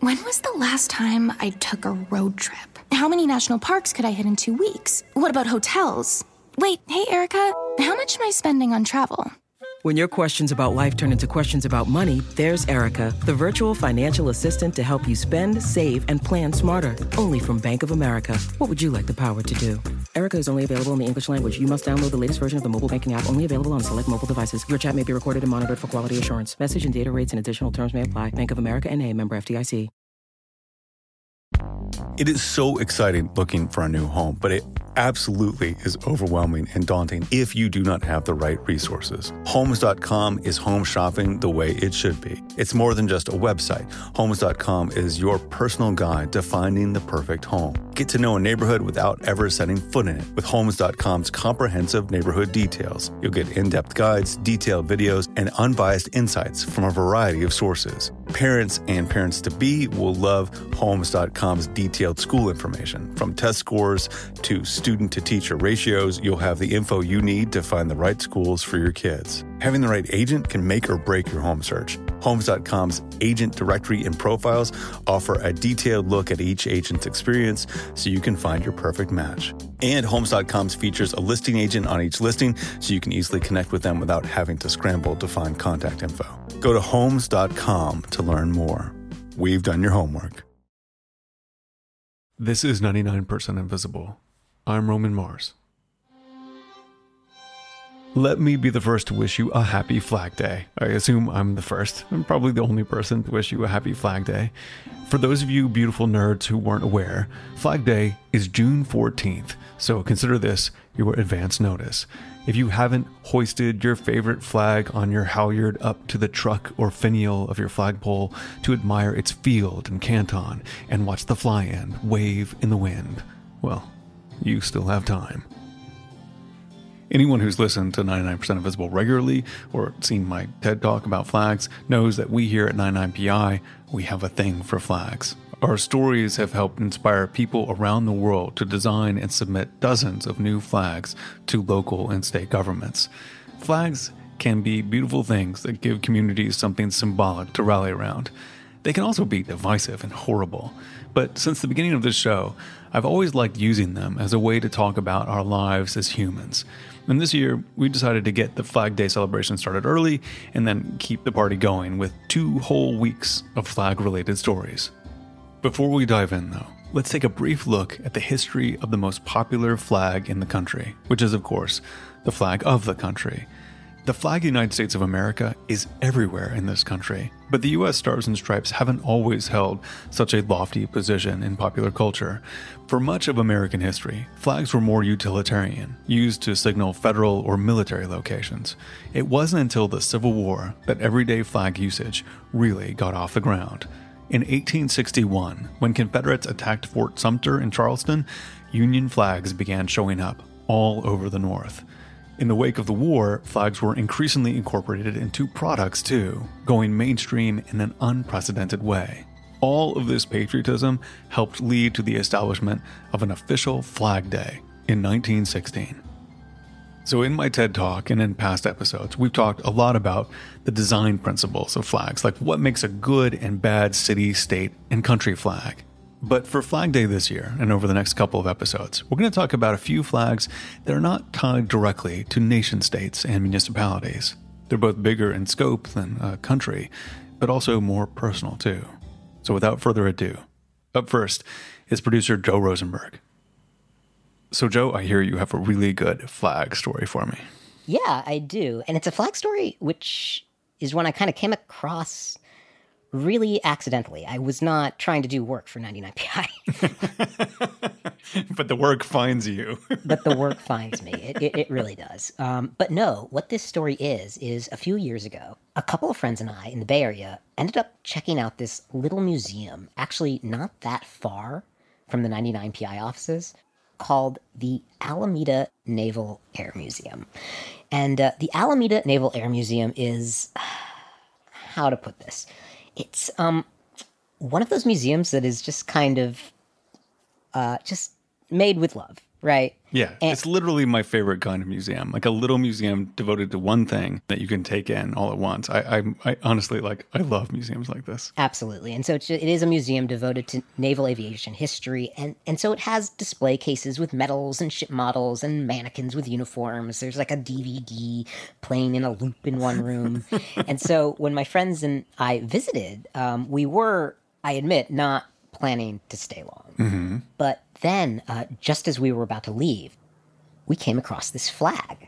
When was the last time I took a road trip? How many national parks could I hit in 2 weeks? What about hotels? Wait, hey, Erica, how much am I spending on travel? When your questions about life turn into questions about money, there's Erica, the virtual financial assistant to help you spend, save, and plan smarter. Only from Bank of America. What would you like the power to do? Erica is only available in the English language. You must download the latest version of the mobile banking app, only available on select mobile devices. Your chat may be recorded and monitored for quality assurance. Message and data rates and additional terms may apply. Bank of America N.A., member FDIC. It is so exciting looking for a new home, but it absolutely is overwhelming and daunting if you do not have the right resources. Homes.com is home shopping the way it should be. It's more than just a website. Homes.com is your personal guide to finding the perfect home. Get to know a neighborhood without ever setting foot in it with Homes.com's comprehensive neighborhood details. You'll get in-depth guides, detailed videos, and unbiased insights from a variety of sources. Parents and parents-to-be will love Homes.com's detailed school information. From test scores to student-to-teacher ratios, you'll have the info you need to find the right schools for your kids. Having the right agent can make or break your home search. Homes.com's agent directory and profiles offer a detailed look at each agent's experience so you can find your perfect match. And Homes.com's features a listing agent on each listing so you can easily connect with them without having to scramble to find contact info. Go to Homes.com to learn more. We've done your homework. This is 99% Invisible. I'm Roman Mars. Let me be the first to wish you a happy Flag Day. I assume I'm the first. I'm probably the only person to wish you a happy Flag Day. For those of you beautiful nerds who weren't aware, Flag Day is June 14th, so consider this your advance notice. If you haven't hoisted your favorite flag on your halyard up to the truck or finial of your flagpole to admire its field and canton and watch the fly-in wave in the wind, well, you still have time. Anyone who's listened to 99% Invisible regularly or seen my TED Talk about flags knows that we here at 99PI, we have a thing for flags. Our stories have helped inspire people around the world to design and submit dozens of new flags to local and state governments. Flags can be beautiful things that give communities something symbolic to rally around. They can also be divisive and horrible. But since the beginning of this show, I've always liked using them as a way to talk about our lives as humans. And this year, we decided to get the Flag Day celebration started early and then keep the party going with 2 whole weeks of flag-related stories. Before we dive in, though, let's take a brief look at the history of the most popular flag in the country, which is, of course, the flag of the country. The flag of the United States of America is everywhere in this country, but the U.S. Stars and Stripes haven't always held such a lofty position in popular culture. For much of American history, flags were more utilitarian, used to signal federal or military locations. It wasn't until the Civil War that everyday flag usage really got off the ground. In 1861, when Confederates attacked Fort Sumter in Charleston, Union flags began showing up all over the North. In the wake of the war, flags were increasingly incorporated into products too, going mainstream in an unprecedented way. All of this patriotism helped lead to the establishment of an official Flag Day in 1916. So in my TED Talk and in past episodes, we've talked a lot about the design principles of flags, like what makes a good and bad city, state, and country flag. But for Flag Day this year, and over the next couple of episodes, we're going to talk about a few flags that are not tied directly to nation states and municipalities. They're both bigger in scope than a country, but also more personal too. So without further ado, up first is producer Joe Rosenberg. So Joe, I hear you have a really good flag story for me. Yeah, I do. And it's a flag story, which is one I kind of came across really accidentally. I was not trying to do work for 99PI. But the work finds you. But the work finds me. It really does. But no, what this story is a few years ago, a couple of friends and I in the Bay Area ended up checking out this little museum, actually not that far from the 99PI offices, called the Alameda Naval Air Museum. And the Alameda Naval Air Museum is, how to put this? It's one of those museums that is just kind of just made with love. right? Yeah, it's literally my favorite kind of museum, like a little museum devoted to one thing that you can take in all at once. I honestly, I love museums like this. Absolutely. And so it is a museum devoted to naval aviation history. And so it has display cases with medals and ship models and mannequins with uniforms. There's like a DVD playing in a loop in one room. And so when my friends and I visited, we were, I admit, not planning to stay long. Mm-hmm. But then, just as we were about to leave, we came across this flag.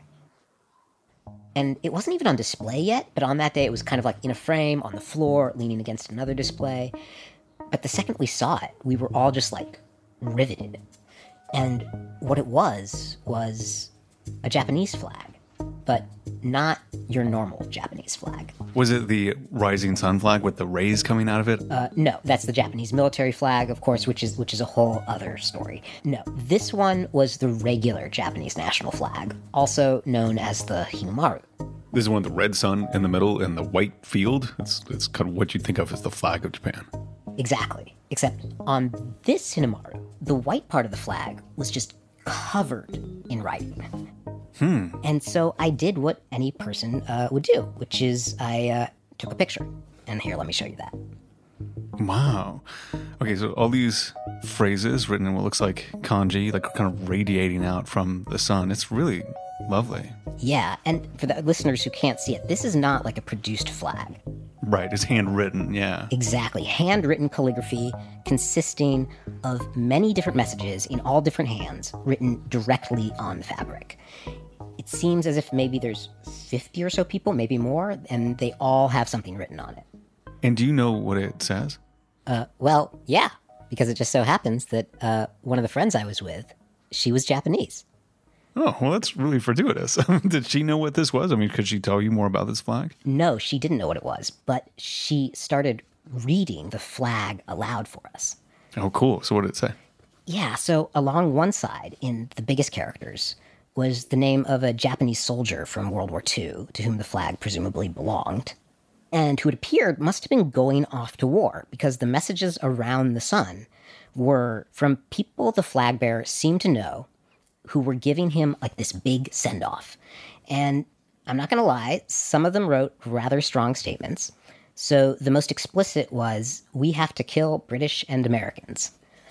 And it wasn't even on display yet, but on that day it was kind of like in a frame on the floor, leaning against another display. But the second we saw it, we were all just like riveted. And what it was a Japanese flag, but not your normal Japanese flag. Was it the rising sun flag with the rays coming out of it? No, that's the Japanese military flag, of course, which is a whole other story. No, this one was the regular Japanese national flag, also known as the Hinomaru. This is one with the red sun in the middle and the white field. It's kind of what you'd think of as the flag of Japan. Exactly. Except on this Hinomaru, the white part of the flag was just covered in writing. And so I did what any person would do, which is I took a picture. And here, let me show you that. Wow. Okay, so all these phrases written in what looks like kanji, like kind of radiating out from the sun. It's really lovely. Yeah, and for the listeners who can't see it, this is not like a produced flag. Right, it's handwritten, yeah. Exactly. Handwritten calligraphy consisting of many different messages in all different hands written directly on fabric. It seems as if maybe there's 50 or so people, maybe more, and they all have something written on it. And do you know what it says? Well, yeah, because it just so happens that one of the friends I was with, she was Japanese. Oh, well, that's really fortuitous. Did she know what this was? I mean, could she tell you more about this flag? No, she didn't know what it was, but she started reading the flag aloud for us. Oh, cool. So what did it say? Yeah, so along one side, in the biggest characters, was the name of a Japanese soldier from World War II to whom the flag presumably belonged, and who it appeared must have been going off to war, because the messages around the sun were from people the flag bearer seemed to know, who were giving him like this big send-off. And I'm not going to lie, some of them wrote rather strong statements. So the most explicit was, "We have to kill British and Americans."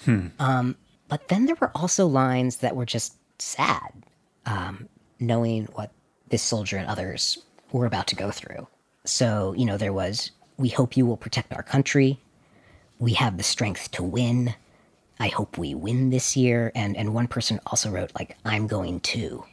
But then there were also lines that were just sad, knowing what this soldier and others were about to go through. So, there was, "We hope you will protect our country. We have the strength to win. I hope we win this year." And one person also wrote, "I'm going to."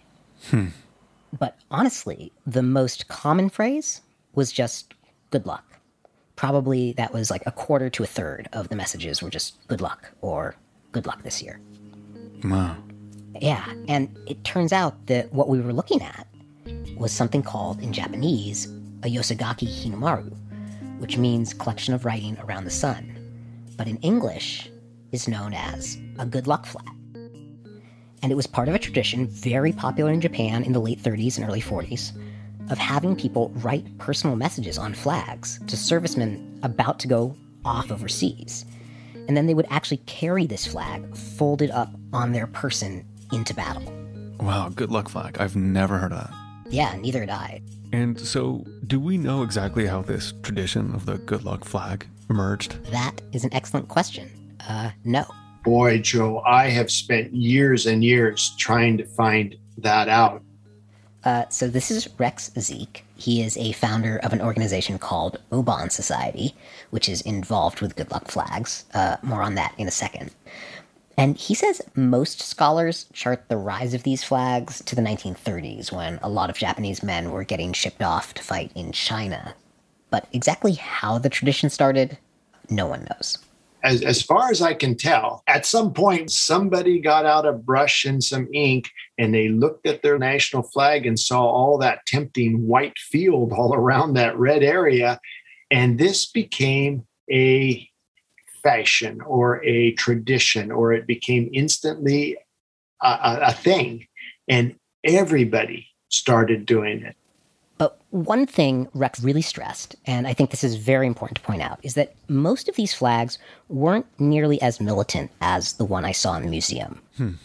But honestly, the most common phrase was just "good luck." Probably that was like a quarter to a third of the messages were just "good luck" or "good luck this year." Wow. Yeah, and it turns out that what we were looking at was something called, in Japanese, a Yosagaki Hinomaru, which means collection of writing around the sun. But in English, is known as a good luck flag. And it was part of a tradition very popular in Japan in the late 30s and early 40s of having people write personal messages on flags to servicemen about to go off overseas. And then they would actually carry this flag folded up on their person into battle. Wow, good luck flag. I've never heard of that. Yeah, neither had I. And so, do we know exactly how this tradition of the good luck flag emerged? That is an excellent question. No. Boy, Joe, I have spent years and years trying to find that out. So this is Rex Zeke. He is a founder of an organization called Oban Society, which is involved with good luck flags. More on that in a second. And he says most scholars chart the rise of these flags to the 1930s, when a lot of Japanese men were getting shipped off to fight in China. But exactly how the tradition started, no one knows. As far as I can tell, at some point, somebody got out a brush and some ink, and they looked at their national flag and saw all that tempting white field all around that red area. And this became a fashion or a tradition, or it became instantly a thing. And everybody started doing it. But one thing Rex really stressed, and I think this is very important to point out, is that most of these flags weren't nearly as militant as the one I saw in the museum.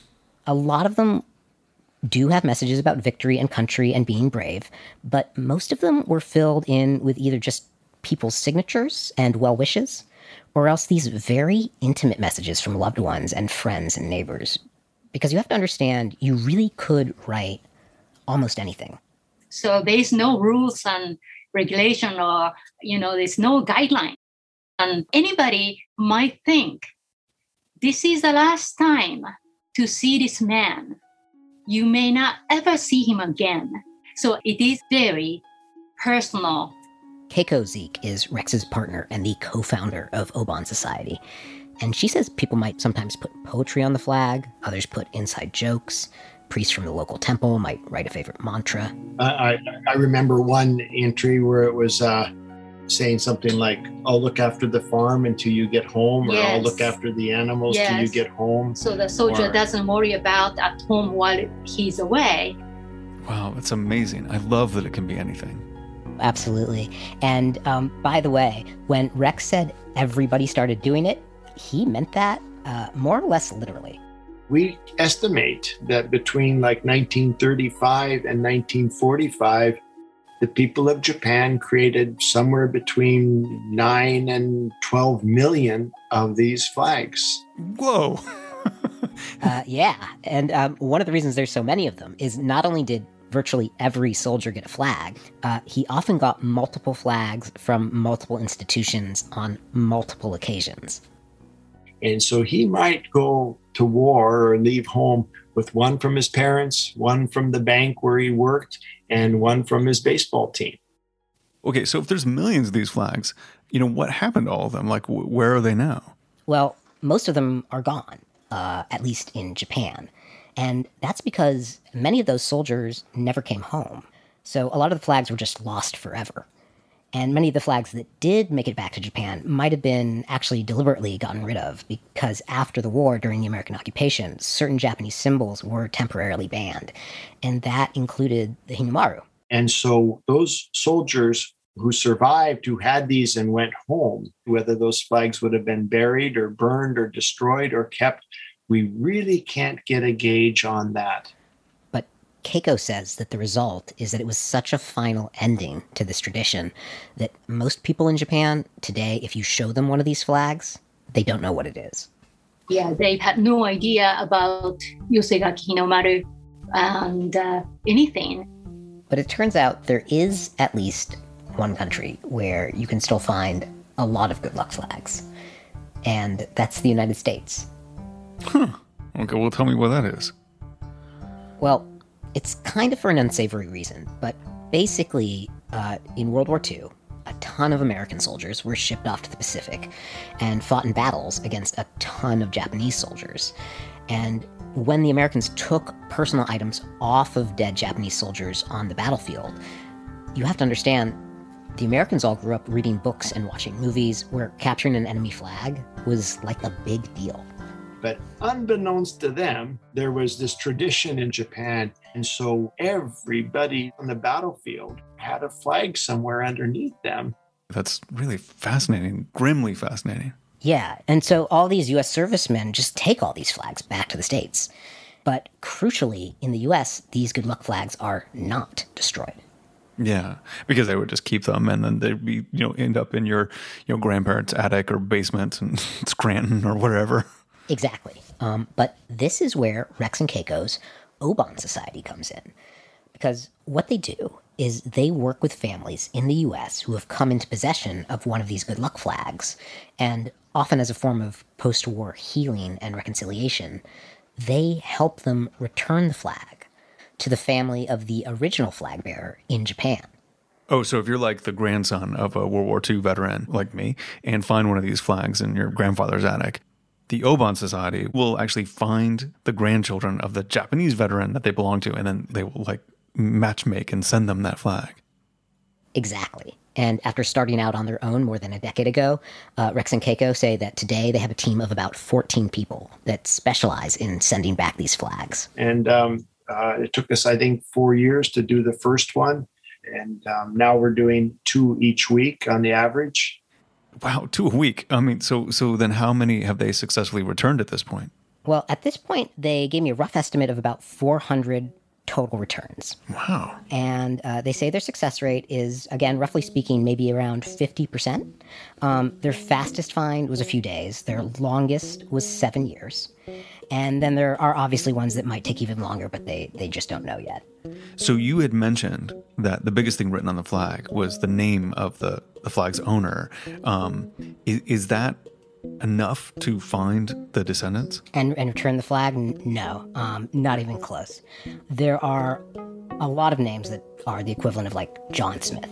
A lot of them do have messages about victory and country and being brave, but most of them were filled in with either just people's signatures and well wishes, or else these very intimate messages from loved ones and friends and neighbors. Because you have to understand, you really could write almost anything. So there's no rules and regulation or, there's no guideline. And anybody might think, this is the last time to see this man. You may not ever see him again. So it is very personal. Keiko Zeke is Rex's partner and the co-founder of Aubon Society. And she says people might sometimes put poetry on the flag, others put inside jokes. Priests from the local temple might write a favorite mantra. I remember one entry where it was saying something like, I'll look after the farm until you get home, or Yes. I'll look after the animals till you Yes. get home. So the soldier Or- doesn't worry about at home while he's away. Wow, that's amazing. I love that it can be anything. Absolutely. And by the way, when Rex said everybody started doing it, he meant that more or less literally. We estimate that between like 1935 and 1945, the people of Japan created somewhere between 9 and 12 million of these flags. Whoa. Yeah. And one of the reasons there's so many of them is not only did virtually every soldier get a flag, he often got multiple flags from multiple institutions on multiple occasions. And so he might go to war or leave home with one from his parents, one from the bank where he worked, and one from his baseball team. Okay, so if there's millions of these flags, what happened to all of them? Like, where are they now? Well, most of them are gone, at least in Japan. And that's because many of those soldiers never came home. So a lot of the flags were just lost forever. And many of the flags that did make it back to Japan might have been actually deliberately gotten rid of, because after the war, during the American occupation, certain Japanese symbols were temporarily banned. And that included the Hinamaru. And so those soldiers who survived, who had these and went home, whether those flags would have been buried or burned or destroyed or kept, we really can't get a gauge on that. But Keiko says that the result is that it was such a final ending to this tradition that most people in Japan today, if you show them one of these flags, they don't know what it is. Yeah, they had no idea about Yosegaki Hinamaru and anything. But it turns out there is at least one country where you can still find a lot of good luck flags. And that's the United States. Okay, well, tell me what that is. Well, it's kind of for an unsavory reason, but basically, in World War II, a ton of American soldiers were shipped off to the Pacific and fought in battles against a ton of Japanese soldiers. And when the Americans took personal items off of dead Japanese soldiers on the battlefield, you have to understand, the Americans all grew up reading books and watching movies where capturing an enemy flag was like a big deal. But unbeknownst to them, there was this tradition in Japan. And so everybody on the battlefield had a flag somewhere underneath them. That's really fascinating, grimly fascinating. Yeah, and so all these U.S. servicemen just take all these flags back to the States. But crucially, in the U.S., these good luck flags are not destroyed. Yeah, because they would just keep them and then they'd be, end up in your, grandparents' attic or basement in Scranton or whatever. Exactly. But this is where Rex and Keiko's Aubon Society comes in. Because what they do is they work with families in the U.S. who have come into possession of one of these good luck flags, and often as a form of post-war healing and reconciliation, they help them return the flag to the family of the original flag bearer in Japan. Oh, so if you're like the grandson of a World War II veteran like me and find one of these flags in your grandfather's attic, the Aubon Society will actually find the grandchildren of the Japanese veteran that they belong to, and then they will matchmake and send them that flag. Exactly. And after starting out on their own more than a decade ago, Rex and Keiko say that today they have a team of about 14 people that specialize in sending back these flags. And it took us, I think, 4 years to do the first one. And now we're doing 2 each week on the average. Wow, 2 a week. I mean, so then how many have they successfully returned at this point? Well, at this point, they gave me a rough estimate of about 400 total returns. Wow. And they say their success rate is, again, roughly speaking, maybe around 50%. Their fastest find was a few days. Their longest was 7 years. And then there are obviously ones that might take even longer, but they just don't know yet. So you had mentioned that the biggest thing written on the flag was the name of the flag's owner. Is that enough to find the descendants? And return the flag? No, not even close. There are a lot of names that are the equivalent of like John Smith.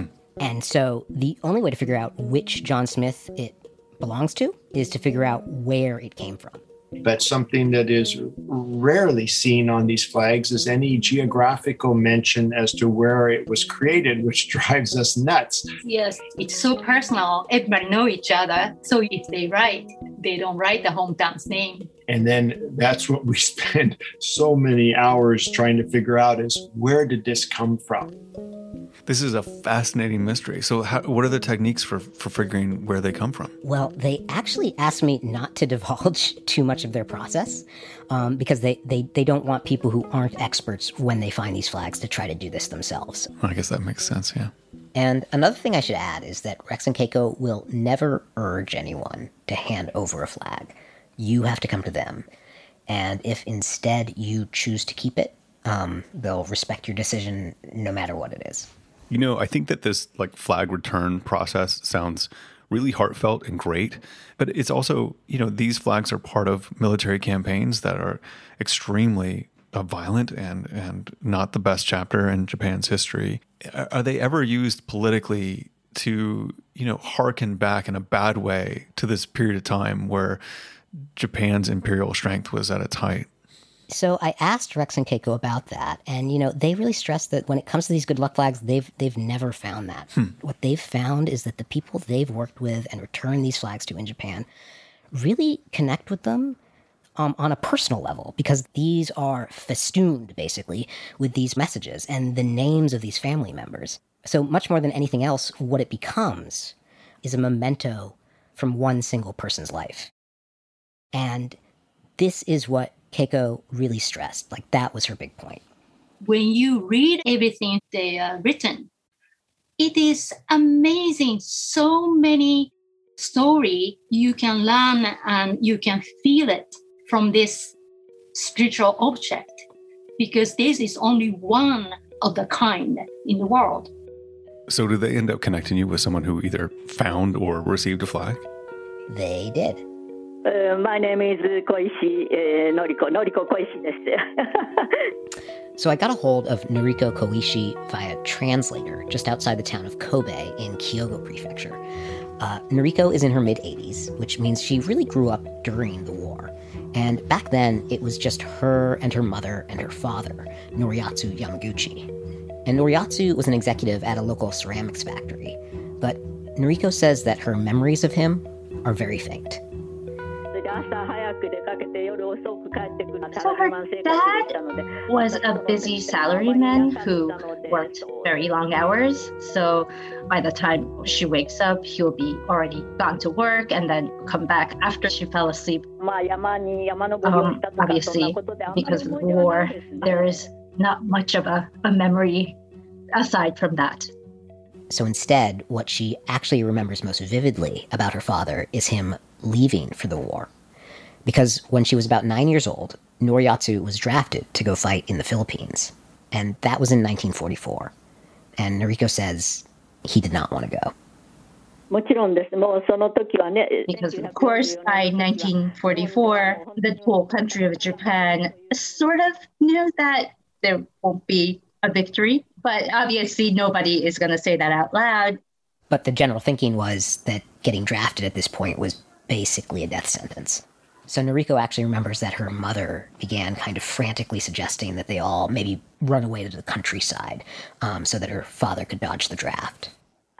And so the only way to figure out which John Smith it belongs to is to figure out where it came from. But something that is rarely seen on these flags is any geographical mention as to where it was created, which drives us nuts. Yes, it's so personal. Everybody know each other. So if they don't write the hometown's name. And then that's what we spend so many hours trying to figure out is where did this come from? This is a fascinating mystery. So what are the techniques for figuring where they come from? Well, they actually asked me not to divulge too much of their process because they don't want people who aren't experts when they find these flags to try to do this themselves. I guess that makes sense, yeah. And another thing I should add is that Rex and Keiko will never urge anyone to hand over a flag. You have to come to them. And if instead you choose to keep it, they'll respect your decision no matter what it is. You know, I think that this flag return process sounds really heartfelt and great, but it's also, these flags are part of military campaigns that are extremely violent and not the best chapter in Japan's history. Are they ever used politically to, hearken back in a bad way to this period of time where Japan's imperial strength was at its height? So I asked Rex and Keiko about that, and they really stress that when it comes to these good luck flags, they've never found that. What they've found is that the people they've worked with and returned these flags to in Japan really connect with them on a personal level, because these are festooned, basically, with these messages and the names of these family members. So much more than anything else, what it becomes is a memento from one single person's life. And this is what Keiko really stressed. That was her big point. When you read everything they are written, it is amazing. So many story you can learn and you can feel it from this spiritual object, because this is only one of the kind in the world. So did they end up connecting you with someone who either found or received a flag? They did. My name is Koishi Noriko Koishi desu. So I got a hold of Noriko Koishi via translator just outside the town of Kobe in Kyogo Prefecture. Noriko is in her mid-80s, which means she really grew up during the war. And back then, it was just her and her mother and her father, Noriatsu Yamaguchi. And Noriatsu was an executive at a local ceramics factory. But Noriko says that her memories of him are very faint. So her dad was a busy salaryman who worked very long hours. So by the time she wakes up, he'll be already gone to work and then come back after she fell asleep. Obviously, because of the war, there is not much of a memory aside from that. So instead, what she actually remembers most vividly about her father is him leaving for the war. Because when she was about 9 years old, Noriatsu was drafted to go fight in the Philippines. And that was in 1944. And Noriko says he did not want to go. Because, of course, by 1944, the whole country of Japan sort of knew that there won't be a victory. But obviously, nobody is going to say that out loud. But the general thinking was that getting drafted at this point was basically a death sentence. So Noriko actually remembers that her mother began kind of frantically suggesting that they all maybe run away to the countryside so that her father could dodge the draft.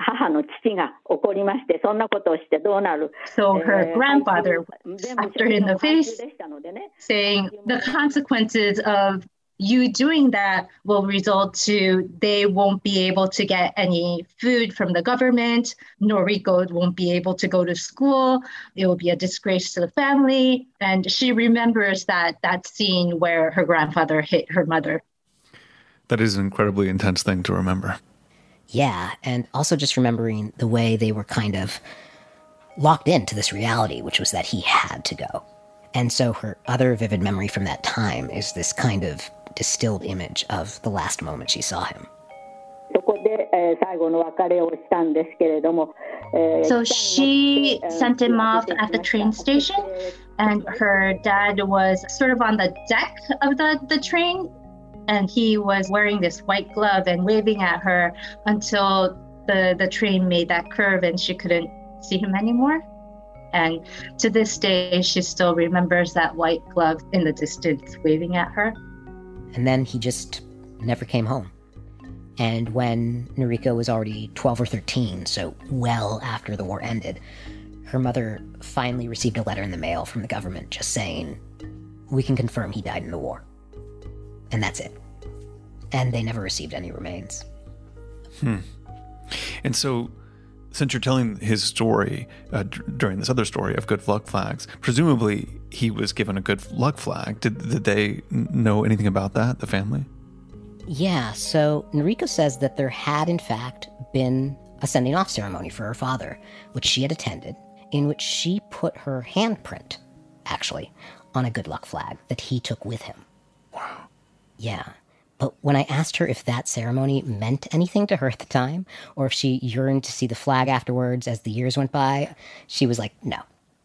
So her grandfather slapped her in the face, saying the consequences of you doing that will result to they won't be able to get any food from the government. Noriko won't be able to go to school. It will be a disgrace to the family. And she remembers that scene where her grandfather hit her mother. That is an incredibly intense thing to remember. Yeah, and also just remembering the way they were kind of locked into this reality, which was that he had to go. And so her other vivid memory from that time is this kind of distilled image of the last moment she saw him. So she sent him off at the train station, and her dad was sort of on the deck of the train, and he was wearing this white glove and waving at her until the train made that curve and she couldn't see him anymore. And to this day, she still remembers that white glove in the distance waving at her. And then he just never came home. And when Noriko was already 12 or 13, so well after the war ended, her mother finally received a letter in the mail from the government just saying, "We can confirm he died in the war." And that's it. And they never received any remains. And so, since you're telling his story during this other story of good luck flags, presumably he was given a good luck flag. Did they know anything about that, the family? Yeah, so Noriko says that there had, in fact, been a sending off ceremony for her father, which she had attended, in which she put her handprint, actually, on a good luck flag that he took with him. Wow. Yeah. But when I asked her if that ceremony meant anything to her at the time, or if she yearned to see the flag afterwards as the years went by, she was like, no.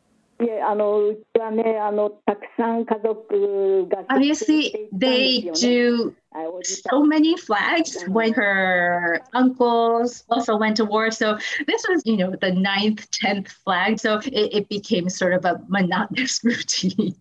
Obviously, they do so many flags when her uncles also went to war. So this was, the 9th, 10th flag. So it became sort of a monotonous routine.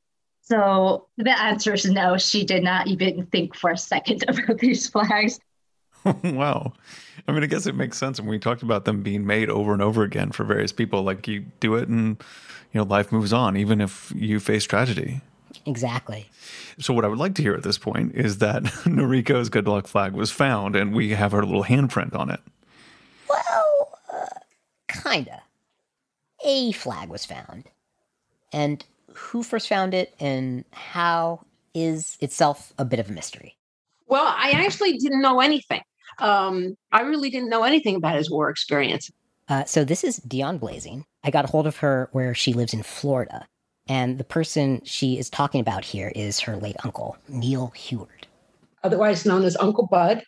So the answer is no, she did not even think for a second about these flags. Wow. I mean, I guess it makes sense. And we talked about them being made over and over again for various people. Like you do it and, life moves on, even if you face tragedy. Exactly. So what I would like to hear at this point is that Noriko's good luck flag was found and we have her little handprint on it. Well, kinda. A flag was found. And who first found it and how is itself a bit of a mystery. Well, I actually didn't know anything. I really didn't know anything about his war experience. So this is Dion Blazing. I got a hold of her where she lives in Florida. And the person she is talking about here is her late uncle, Neil Heward. Otherwise known as Uncle Bud.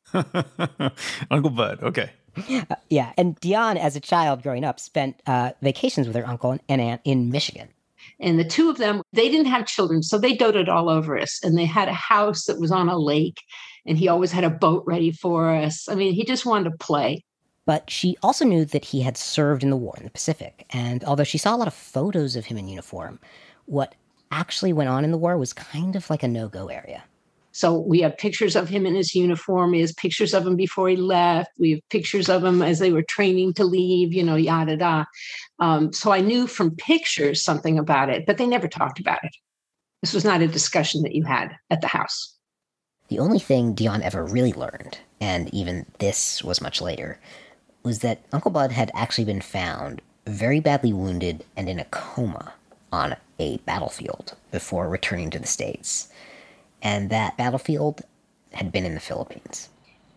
Uncle Bud, okay. Yeah, and Dion, as a child growing up, spent vacations with her uncle and aunt in Michigan. And the two of them, they didn't have children, so they doted all over us. And they had a house that was on a lake, and he always had a boat ready for us. I mean, he just wanted to play. But she also knew that he had served in the war in the Pacific. And although she saw a lot of photos of him in uniform, what actually went on in the war was kind of like a no-go area. So we have pictures of him in his uniform. We have pictures of him before he left. We have pictures of him as they were training to leave, yada, da. So I knew from pictures something about it, but they never talked about it. This was not a discussion that you had at the house. The only thing Dion ever really learned, and even this was much later, was that Uncle Bud had actually been found very badly wounded and in a coma on a battlefield before returning to the States. And that battlefield had been in the Philippines.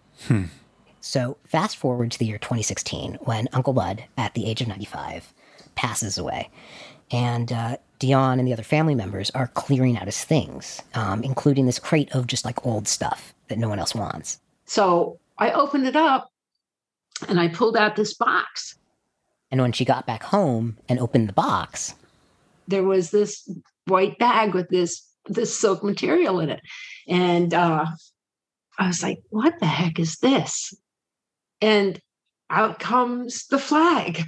So fast forward to the year 2016, when Uncle Bud, at the age of 95, passes away. And Dion and the other family members are clearing out his things, including this crate of just like old stuff that no one else wants. So I opened it up and I pulled out this box. And when she got back home and opened the box, there was this white bag with this silk material in it. And I was like, what the heck is this? And out comes the flag.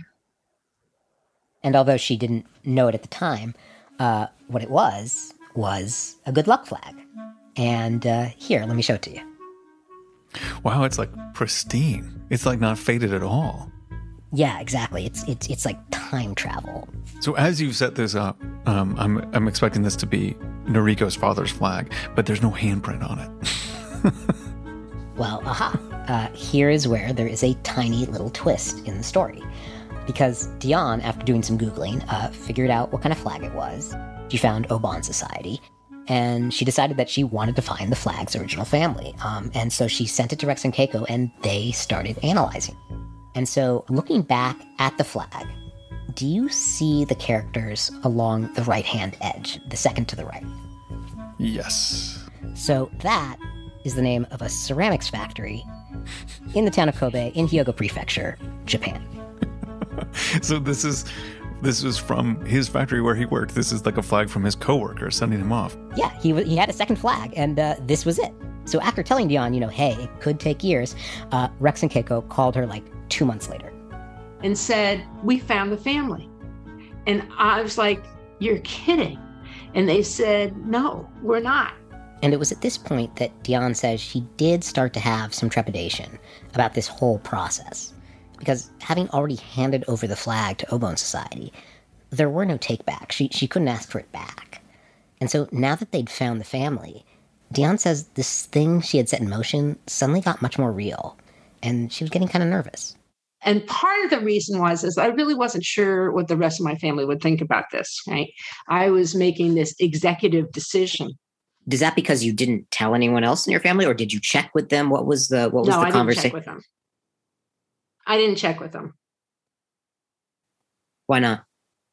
And although she didn't know it at the time, what it was a good luck flag. And here, let me show it to you. Wow, it's like pristine. It's like not faded at all. Yeah, exactly. It's like time travel. So as you've set this up, I'm expecting this to be, Noriko's father's flag, but there's no handprint on it. Well, here is where there is a tiny little twist in the story. Because Dion, after doing some Googling, figured out what kind of flag it was. She found Aubonne Society, and she decided that she wanted to find the flag's original family. And so she sent it to Rex and Keiko, and they started analyzing. And so, looking back at the flag, do you see the characters along the right-hand edge, the second to the right? Yes. So that is the name of a ceramics factory in the town of Kobe in Hyogo Prefecture, Japan. So this was from his factory where he worked. This is like a flag from his coworker sending him off. Yeah, he had a second flag, and this was it. So after telling Dion, hey, it could take years, Rex and Keiko called her like 2 months later. And said, we found the family. And I was like, you're kidding. And they said, no, we're not. And it was at this point that Dion says she did start to have some trepidation about this whole process. Because having already handed over the flag to Aubonne Society, there were no take-backs. She couldn't ask for it back. And so now that they'd found the family, Dion says this thing she had set in motion suddenly got much more real. And she was getting kind of nervous. And part of the reason is I really wasn't sure what the rest of my family would think about this, right? I was making this executive decision. Is that because you didn't tell anyone else in your family, or did you check with them? What was the conversation? I didn't check with them. I didn't check with them. Why not?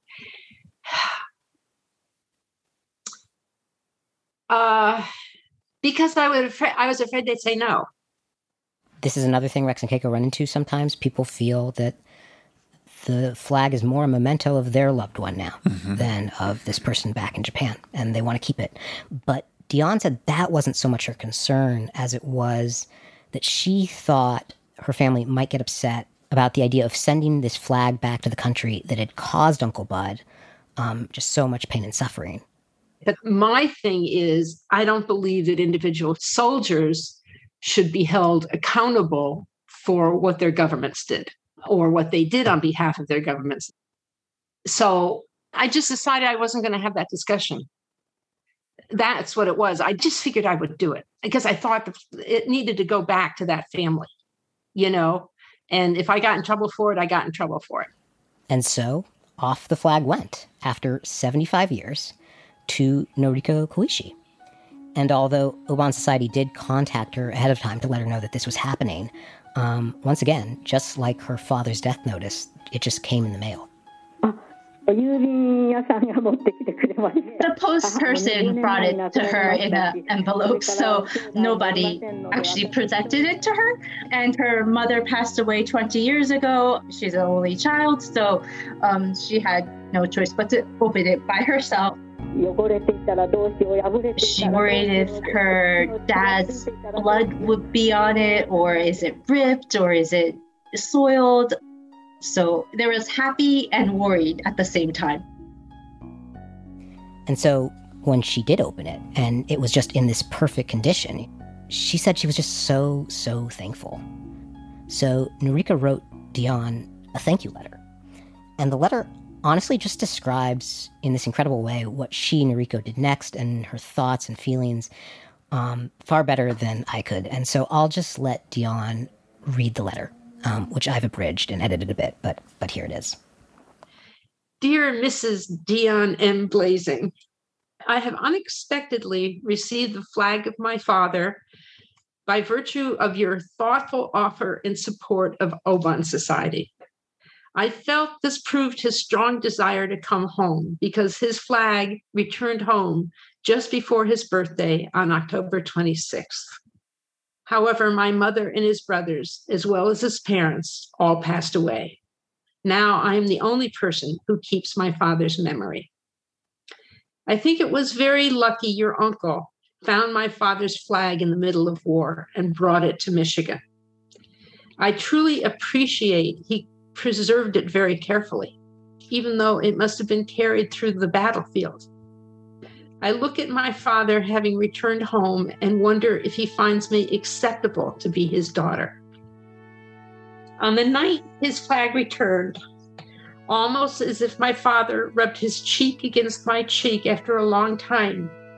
Because I was afraid they'd say no. This is another thing Rex and Keiko run into sometimes. People feel that the flag is more a memento of their loved one now than of this person back in Japan, and they want to keep it. But Dion said that wasn't so much her concern as it was that she thought her family might get upset about the idea of sending this flag back to the country that had caused Uncle Bud just so much pain and suffering. But my thing is, I don't believe that individual soldiers should be held accountable for what their governments did or what they did on behalf of their governments. So I just decided I wasn't going to have that discussion. That's what it was. I just figured I would do it because I thought it needed to go back to that family, and if I got in trouble for it, I got in trouble for it. And so off the flag went after 75 years to Noriko Koishi. And although Aubonne Society did contact her ahead of time to let her know that this was happening, once again, just like her father's death notice, it just came in the mail. The post person brought it to her in an envelope, so nobody actually presented it to her. And her mother passed away 20 years ago. She's an only child, so she had no choice but to open it by herself. She worried if her dad's blood would be on it, or is it ripped, or is it soiled? So there was happy and worried at the same time. And so when she did open it, and it was just in this perfect condition, she said she was just so, so thankful. So Noriko wrote Dion a thank you letter. And the letter honestly just describes in this incredible way what she, Noriko, did next and her thoughts and feelings far better than I could. And so I'll just let Dion read the letter, which I've abridged and edited a bit, but here it is. Dear Mrs. Dion M. Blazing, I have unexpectedly received the flag of my father by virtue of your thoughtful offer in support of Aubonne Society. I felt this proved his strong desire to come home because his flag returned home just before his birthday on October 26th. However, my mother and his brothers, as well as his parents, all passed away. Now I am the only person who keeps my father's memory. I think it was very lucky your uncle found my father's flag in the middle of war and brought it to Michigan. I truly appreciate he preserved it very carefully, even though it must have been carried through the battlefield. I look at my father having returned home and wonder if he finds me acceptable to be his daughter. On the night his flag returned, almost as if my father rubbed his cheek against my cheek after a long time,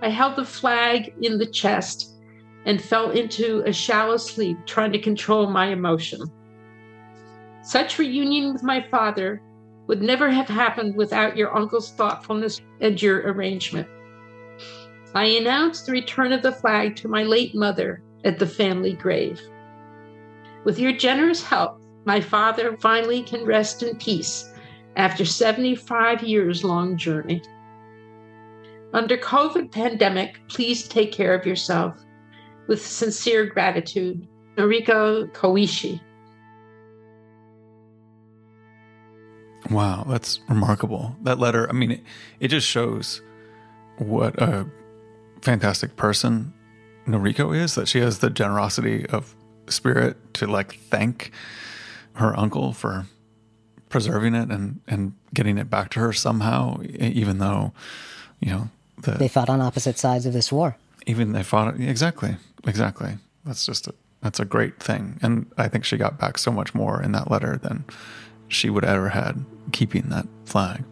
I held the flag in the chest and fell into a shallow sleep, trying to control my emotion. Such reunion with my father would never have happened without your uncle's thoughtfulness and your arrangement. I announced the return of the flag to my late mother at the family grave. With your generous help, my father finally can rest in peace after 75 years long journey. Under COVID pandemic, please take care of yourself. With sincere gratitude, Noriko Koishi. Wow, that's remarkable. That letter, I mean, it just shows what a fantastic person Noriko is, that she has the generosity of spirit to thank her uncle for preserving it and getting it back to her somehow, even though, they fought on opposite sides of this war. Even they fought, exactly. That's a great thing. And I think she got back so much more in that letter than she would ever had keeping that flag.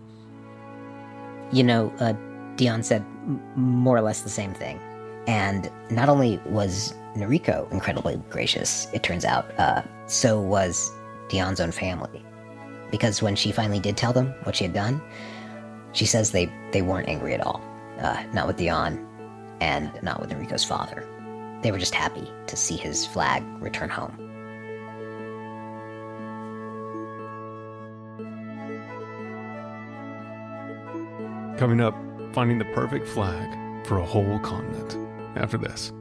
Dion said more or less the same thing. And not only was Noriko incredibly gracious, it turns out, so was Dion's own family. Because when she finally did tell them what she had done, she says they weren't angry at all. Not with Dion and not with Noriko's father. They were just happy to see his flag return home. Coming up, finding the perfect flag for a whole continent. After this.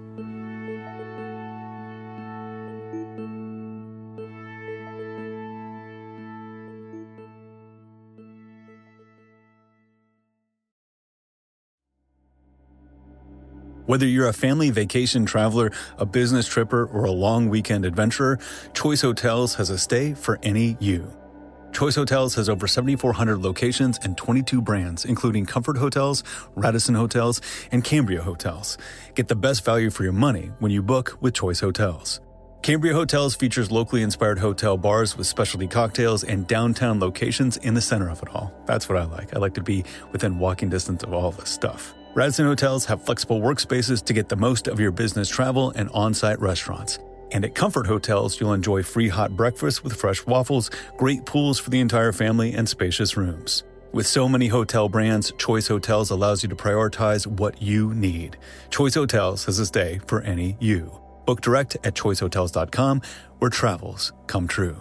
Whether you're a family vacation traveler, a business tripper, or a long weekend adventurer, Choice Hotels has a stay for any you. Choice Hotels has over 7,400 locations and 22 brands, including Comfort Hotels, Radisson Hotels, and Cambria Hotels. Get the best value for your money when you book with Choice Hotels. Cambria Hotels features locally inspired hotel bars with specialty cocktails and downtown locations in the center of it all. That's what I like. I like to be within walking distance of all this stuff. Radisson Hotels have flexible workspaces to get the most of your business travel and on-site restaurants. And at Comfort Hotels, you'll enjoy free hot breakfast with fresh waffles, great pools for the entire family, and spacious rooms. With so many hotel brands, Choice Hotels allows you to prioritize what you need. Choice Hotels has a stay for any you. Book direct at choicehotels.com, where travels come true.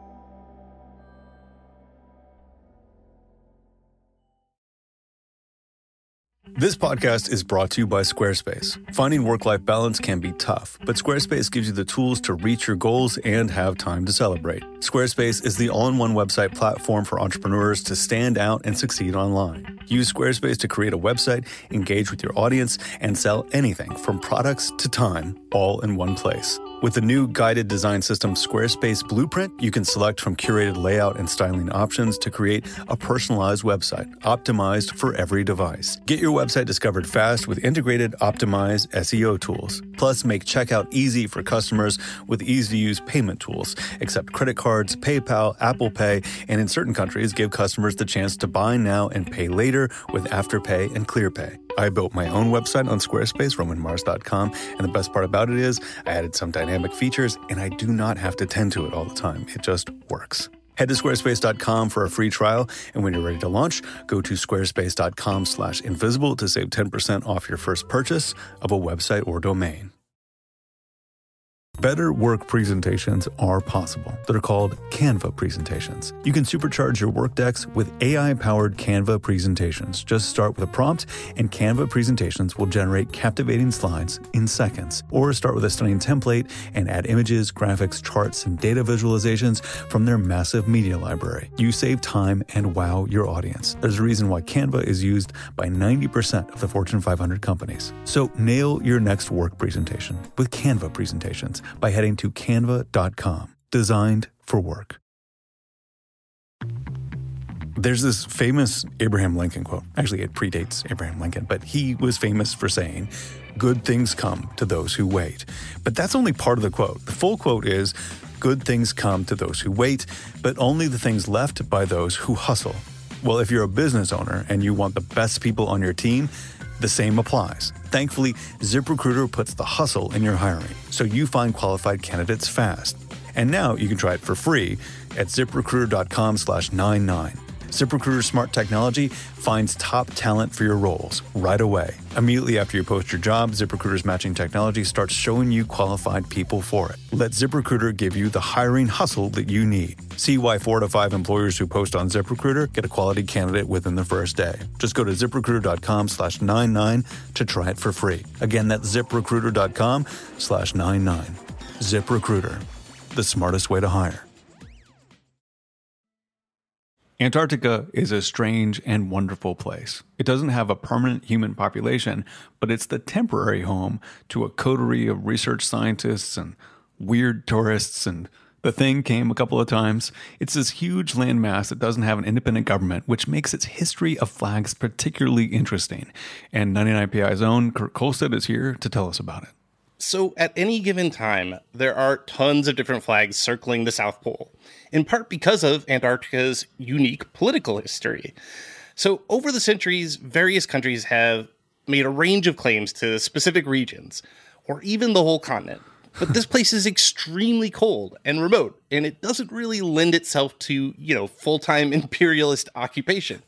This podcast is brought to you by Squarespace. Finding work-life balance can be tough, but Squarespace gives you the tools to reach your goals and have time to celebrate. Squarespace is the all-in-one website platform for entrepreneurs to stand out and succeed online. Use Squarespace to create a website, engage with your audience, and sell anything from products to time, all in one place. With the new guided design system Squarespace Blueprint, you can select from curated layout and styling options to create a personalized website, optimized for every device. Get your website discovered fast with integrated, optimized SEO tools. Plus, make checkout easy for customers with easy-to-use payment tools. Accept credit cards, PayPal, Apple Pay, and in certain countries, give customers the chance to buy now and pay later with Afterpay and ClearPay. I built my own website on Squarespace, RomanMars.com, and the best part about it is I added some dynamic features, and I do not have to tend to it all the time. It just works. Head to squarespace.com for a free trial, and when you're ready to launch, go to squarespace.com/invisible to save 10% off your first purchase of a website or domain. Better work presentations are possible. They're called Canva presentations. You can supercharge your work decks with AI-powered Canva presentations. Just start with a prompt, and Canva presentations will generate captivating slides in seconds. Or start with a stunning template and add images, graphics, charts, and data visualizations from their massive media library. You save time and wow your audience. There's a reason why Canva is used by 90% of the Fortune 500 companies. So nail your next work presentation with Canva presentations by heading to canva.com. Designed for work. There's this famous Abraham Lincoln quote. Actually, it predates Abraham Lincoln, but he was famous for saying, "Good things come to those who wait." But that's only part of the quote. The full quote is, "Good things come to those who wait, but only the things left by those who hustle." Well, if you're a business owner and you want the best people on your team, the same applies. Thankfully, ZipRecruiter puts the hustle in your hiring, so you find qualified candidates fast. And now you can try it for free at ZipRecruiter.com/99. ZipRecruiter's smart technology finds top talent for your roles right away. Immediately after you post your job, ZipRecruiter's matching technology starts showing you qualified people for it. Let ZipRecruiter give you the hiring hustle that you need. See why 4 to 5 employers who post on ZipRecruiter get a quality candidate within the first day. Just go to ZipRecruiter.com/99 to try it for free. Again, that's ZipRecruiter.com/99. ZipRecruiter, the smartest way to hire. Antarctica is a strange and wonderful place. It doesn't have a permanent human population, but it's the temporary home to a coterie of research scientists and weird tourists, and the thing came a couple of times. It's this huge landmass that doesn't have an independent government, which makes its history of flags particularly interesting. And 99PI's own Kurt Kolstad is here to tell us about it. So at any given time, there are tons of different flags circling the South Pole, in part because of Antarctica's unique political history. So over the centuries, various countries have made a range of claims to specific regions, or even the whole continent. But this place is extremely cold and remote, and it doesn't really lend itself to, full-time imperialist occupation.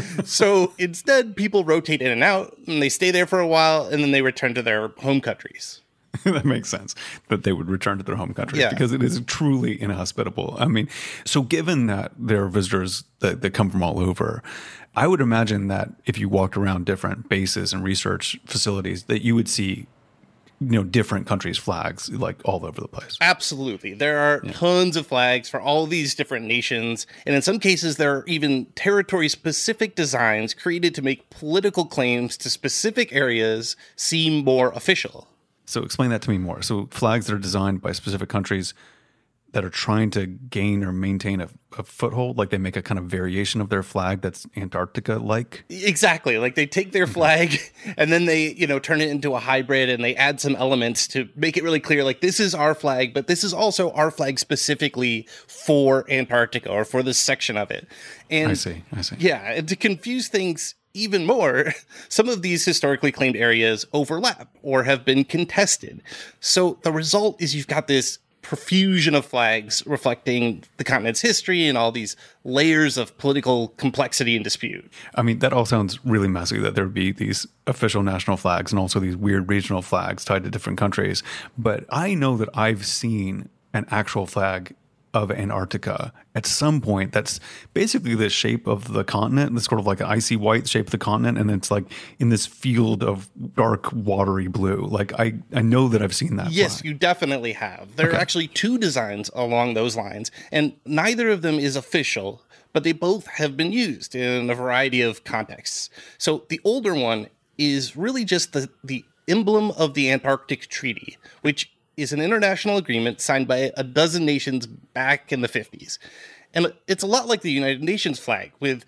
So instead, people rotate in and out, and they stay there for a while, and then they return to their home countries. That makes sense that they would return to their home countries because it is truly inhospitable. I mean, so given that there are visitors that come from all over, I would imagine that if you walked around different bases and research facilities, that you would see, different countries' flags like all over the place. Absolutely. There are tons of flags for all these different nations. And in some cases, there are even territory-specific designs created to make political claims to specific areas seem more official. So explain that to me more. So flags that are designed by specific countries that are trying to gain or maintain a foothold, like they make a kind of variation of their flag that's Antarctica-like? Exactly. Like they take their flag and then they, turn it into a hybrid and they add some elements to make it really clear, like this is our flag, but this is also our flag specifically for Antarctica or for this section of it. And I see. Yeah, and to confuse things even more, some of these historically claimed areas overlap or have been contested. So the result is you've got this profusion of flags reflecting the continent's history and all these layers of political complexity and dispute. I mean, that all sounds really messy, that there would be these official national flags and also these weird regional flags tied to different countries. But I know that I've seen an actual flag of Antarctica at some point that's basically the shape of the continent. It's sort of like an icy white shape of the continent, and it's like in this field of dark watery blue. Like I know that I've seen that. Yes, flag. You definitely have. There are actually 2 designs along those lines, and neither of them is official, but they both have been used in a variety of contexts. So the older one is really just the emblem of the Antarctic Treaty, which is an international agreement signed by a dozen nations back in the 50s. And it's a lot like the United Nations flag with,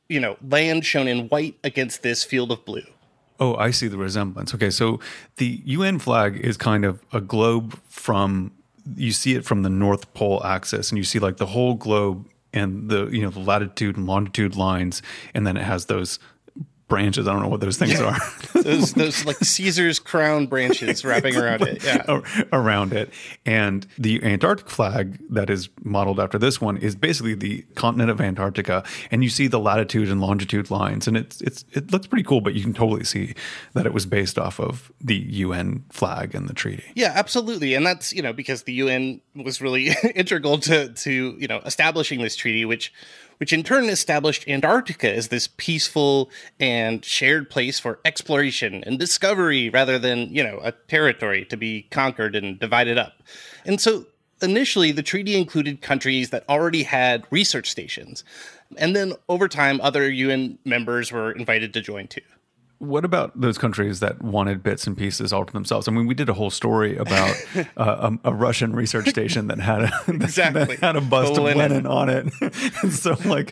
land shown in white against this field of blue. Oh, I see the resemblance. Okay, so the UN flag is kind of a globe you see it from the North Pole axis, and you see like the whole globe and the latitude and longitude lines, and then it has those branches. I don't know what those things are. those like Caesar's crown branches wrapping around it. Yeah. Around it. And the Antarctic flag that is modeled after this one is basically the continent of Antarctica. And you see the latitude and longitude lines. And it looks pretty cool, but you can totally see that it was based off of the UN flag and the treaty. Yeah, absolutely. And that's, because the UN was really integral to establishing this treaty, which in turn established Antarctica as this peaceful and shared place for exploration and discovery rather than, a territory to be conquered and divided up. And so initially, the treaty included countries that already had research stations. And then over time, other UN members were invited to join too. What about those countries that wanted bits and pieces all to themselves? I mean, we did a whole story about a Russian research station that had a bust of Lenin on it. And so,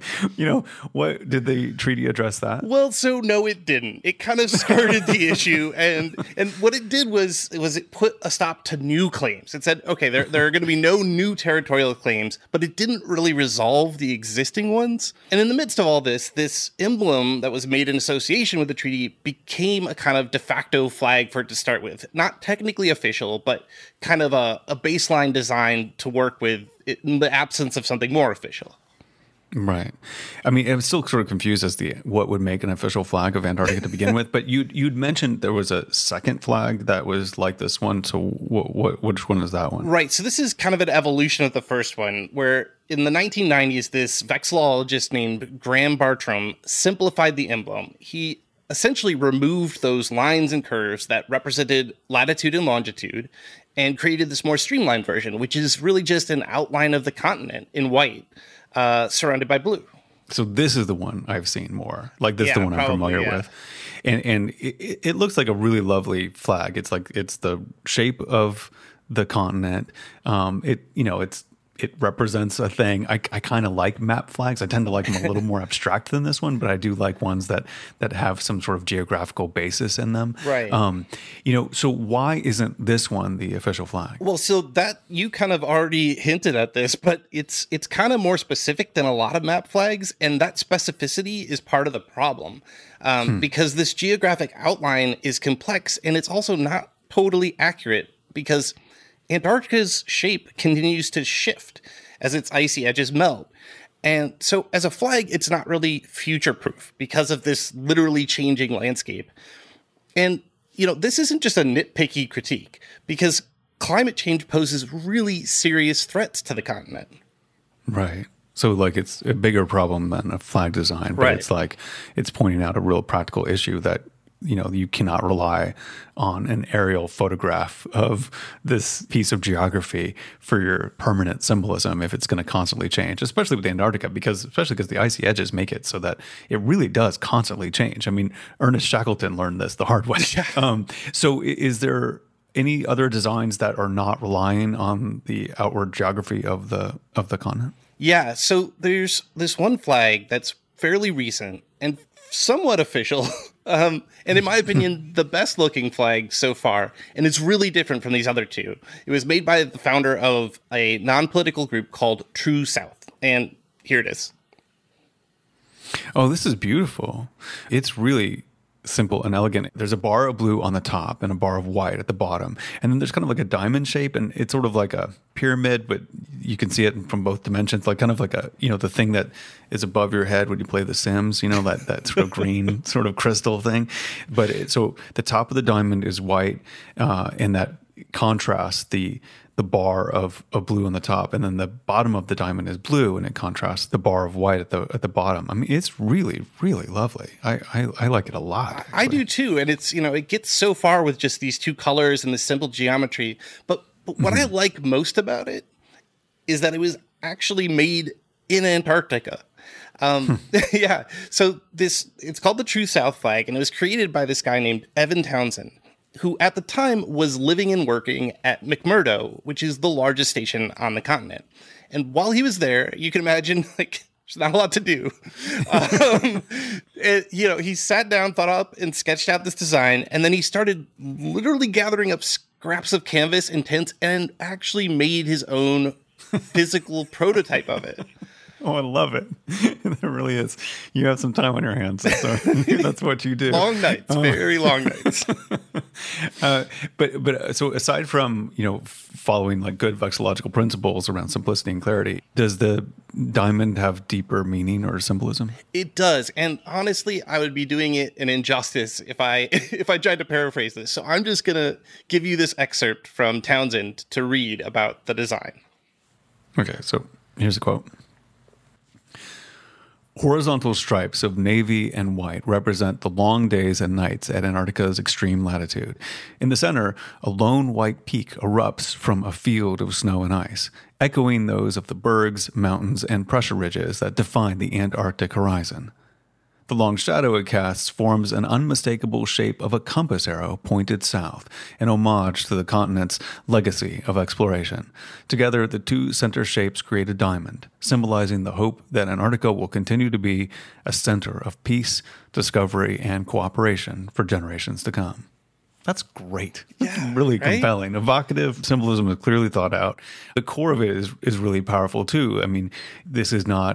what did the treaty address that? Well, so no, it didn't. It kind of skirted the issue, and what it did was it put a stop to new claims. It said, okay, there are going to be no new territorial claims, but it didn't really resolve the existing ones. And in the midst of all this emblem that was made in association with the treaty became a kind of de facto flag for it to start with. Not technically official, but kind of a baseline design to work with in the absence of something more official. Right. I mean, I'm still sort of confused as to what would make an official flag of Antarctica to begin with. But you'd mentioned there was a second flag that was like this one. So which one is that one? Right. So this is kind of an evolution of the first one, where in the 1990s, this vexillologist named Graham Bartram simplified the emblem. He essentially removed those lines and curves that represented latitude and longitude and created this more streamlined version, which is really just an outline of the continent in white. Surrounded by blue. So this is the one I've seen more. Like this is the one I'm familiar with. And it looks like a really lovely flag. It's like it's the shape of the continent. It represents a thing. I kind of like map flags. I tend to like them a little more abstract than this one, but I do like ones that have some sort of geographical basis in them. Right. So why isn't this one the official flag? Well, so that you kind of already hinted at this, but it's kind of more specific than a lot of map flags, and that specificity is part of the problem because this geographic outline is complex and it's also not totally accurate because Antarctica's shape continues to shift as its icy edges melt. And so as a flag, it's not really future-proof because of this literally changing landscape. And, this isn't just a nitpicky critique because climate change poses really serious threats to the continent. Right. So like it's a bigger problem than a flag design, but right. It's like it's pointing out a real practical issue that you cannot rely on an aerial photograph of this piece of geography for your permanent symbolism if it's going to constantly change, especially with Antarctica, because the icy edges make it so that it really does constantly change. I mean, Ernest Shackleton learned this the hard way. So is there any other designs that are not relying on the outward geography of the continent? Yeah, so there's this one flag that's fairly recent and somewhat official, and in my opinion, the best looking flag so far, and it's really different from these other two. It was made by the founder of a non-political group called True South, and here it is. Oh, this is beautiful. It's really simple and elegant. There's a bar of blue on the top and a bar of white at the bottom. And then there's kind of like a diamond shape, and it's sort of like a pyramid, but you can see it from both dimensions, like kind of like a, the thing that is above your head when you play The Sims, that sort of green sort of crystal thing. But so the top of the diamond is white, and that contrasts the bar of blue on the top, and then the bottom of the diamond is blue, and it contrasts the bar of white at the bottom. I mean, it's really, really lovely. I like it a lot. Actually. I do too, and it's it gets so far with just these two colors and the simple geometry. But what I like most about it is that it was actually made in Antarctica. Yeah. So it's called the True South flag, and it was created by this guy named Evan Townsend, who at the time was living and working at McMurdo, which is the largest station on the continent. And while he was there, you can imagine, there's not a lot to do. He sat down, thought up, and sketched out this design, and then he started literally gathering up scraps of canvas and tents and actually made his own physical prototype of it. Oh, I love it. There really is. You have some time on your hands, so that's what you do. Long nights, very long nights. But so aside from, following like good vexillological principles around simplicity and clarity, does the diamond have deeper meaning or symbolism? It does. And honestly, I would be doing it an injustice if I tried to paraphrase this. So I'm just going to give you this excerpt from Townsend to read about the design. Okay, so here's a quote. Horizontal stripes of navy and white represent the long days and nights at Antarctica's extreme latitude. In the center, a lone white peak erupts from a field of snow and ice, echoing those of the bergs, mountains, and pressure ridges that define the Antarctic horizon. The long shadow it casts forms an unmistakable shape of a compass arrow pointed south, an homage to the continent's legacy of exploration. Together, the two center shapes create a diamond, symbolizing the hope that Antarctica will continue to be a center of peace, discovery, and cooperation for generations to come. That's great. That's really compelling. Evocative symbolism is clearly thought out. The core of it is really powerful, too. I mean, this is not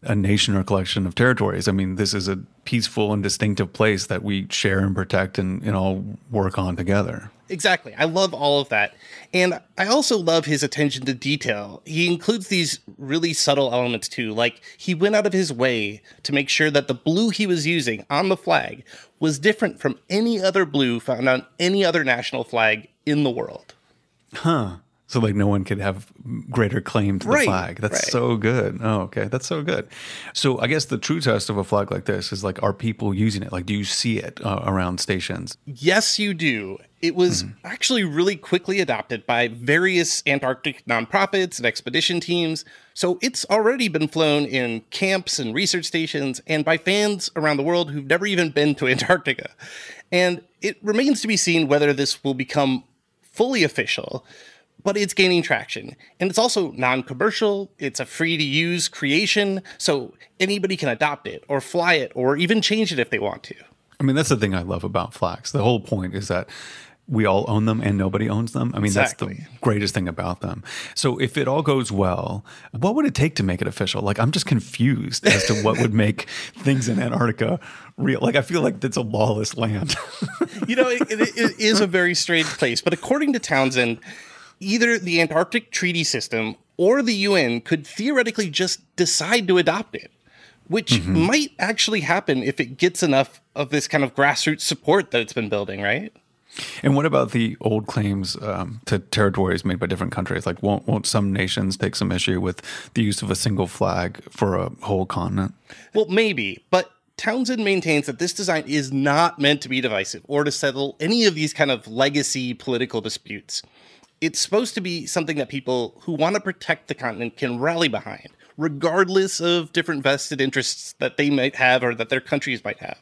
a nation or collection of territories. I mean, this is a peaceful and distinctive place that we share and protect and all work on together. Exactly. I love all of that. And I also love his attention to detail. He includes these really subtle elements too. Like, he went out of his way to make sure that the blue he was using on the flag was different from any other blue found on any other national flag in the world. Huh. So like no one could have greater claim to the flag. That's so good. Oh, okay. That's so good. So I guess the true test of a flag like this is like, are people using it? Like, do you see it around stations? Yes, you do. It was actually really quickly adopted by various Antarctic nonprofits and expedition teams. So it's already been flown in camps and research stations and by fans around the world who've never even been to Antarctica. And it remains to be seen whether this will become fully official, but it's gaining traction. And it's also non-commercial. It's a free-to-use creation, so anybody can adopt it or fly it or even change it if they want to. I mean, that's the thing I love about flags. The whole point is that we all own them and nobody owns them. I mean, Exactly. That's the greatest thing about them. So if it all goes well, what would it take to make it official? Like, I'm just confused as to what would make things in Antarctica real. Like, I feel like it's a lawless land. You know, it is a very strange place. But according to Townsend, either the Antarctic Treaty System or the UN could theoretically just decide to adopt it, which might actually happen if it gets enough of this kind of grassroots support that it's been building, right? And what about the old claims to territories made by different countries? Like, won't some nations take some issue with the use of a single flag for a whole continent? Well, maybe, but Townsend maintains that this design is not meant to be divisive or to settle any of these kind of legacy political disputes. It's supposed to be something that people who want to protect the continent can rally behind, regardless of different vested interests that they might have or that their countries might have.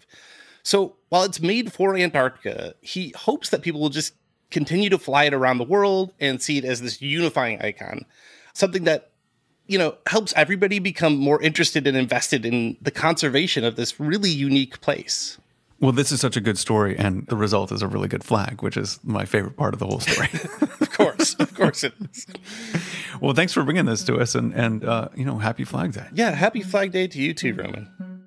So while it's made for Antarctica, he hopes that people will just continue to fly it around the world and see it as this unifying icon, something that, you know, helps everybody become more interested and invested in the conservation of this really unique place. Well, this is such a good story, and the result is a really good flag, which is my favorite part of the whole story. Of course it is. Well, thanks for bringing this to us, and you know, happy Flag Day. Yeah, happy Flag Day to you too, Roman.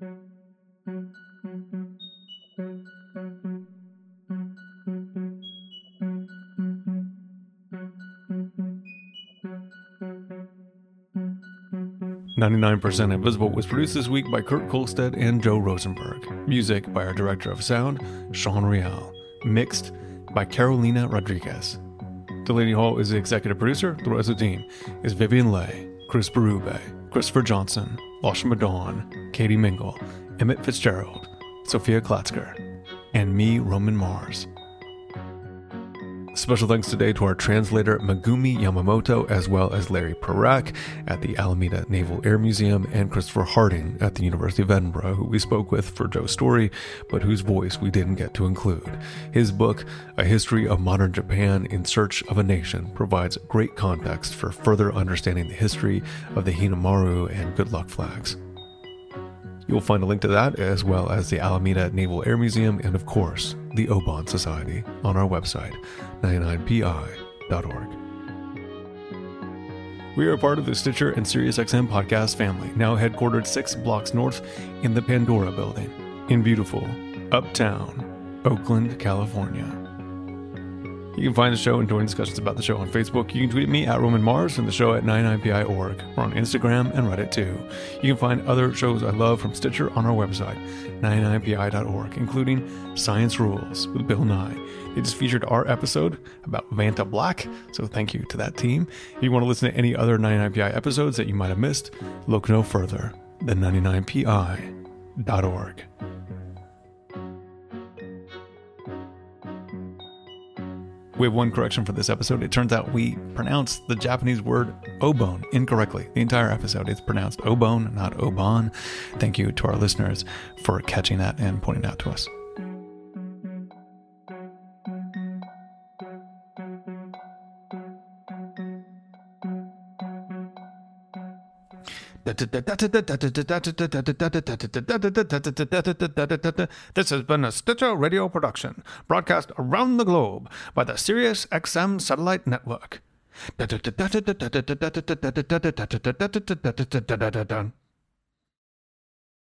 "99% Invisible" was produced this week by Kurt Kolstad and Joe Rosenberg. Music by our director of sound, Sean Real. Mixed by Carolina Rodriguez. Delaney Hall is the executive producer. The rest of the team is Vivian Leigh, Chris Berube, Christopher Johnson, Lashma Dawn, Katie Mingle, Emmett Fitzgerald, Sophia Klatzker, and me, Roman Mars. Special thanks today to our translator Megumi Yamamoto, as well as Larry Perak at the Alameda Naval Air Museum and Christopher Harding at the University of Edinburgh, who we spoke with for Joe's story, but whose voice we didn't get to include. His book, A History of Modern Japan in Search of a Nation, provides great context for further understanding the history of the Hinamaru and Good Luck flags. You'll find a link to that, as well as the Alameda Naval Air Museum and, of course, the Oban Society on our website, 99pi.org. We are a part of the Stitcher and SiriusXM podcast family, now headquartered 6 blocks north in the Pandora Building in beautiful Uptown, Oakland, California. You can find the show and join discussions about the show on Facebook. You can tweet at me at Roman Mars and the show at 99pi.org. We're on Instagram and Reddit too. You can find other shows I love from Stitcher on our website, 99pi.org, including Science Rules with Bill Nye. They just featured our episode about Vanta Black, so thank you to that team. If you want to listen to any other 99pi episodes that you might have missed, look no further than 99pi.org. We have one correction for this episode. It turns out we pronounced the Japanese word obone incorrectly. The entire episode is pronounced obone, not oban. Thank you to our listeners for catching that and pointing it out to us. This has been a Stitcher radio production, broadcast around the globe by the SiriusXM Satellite Network.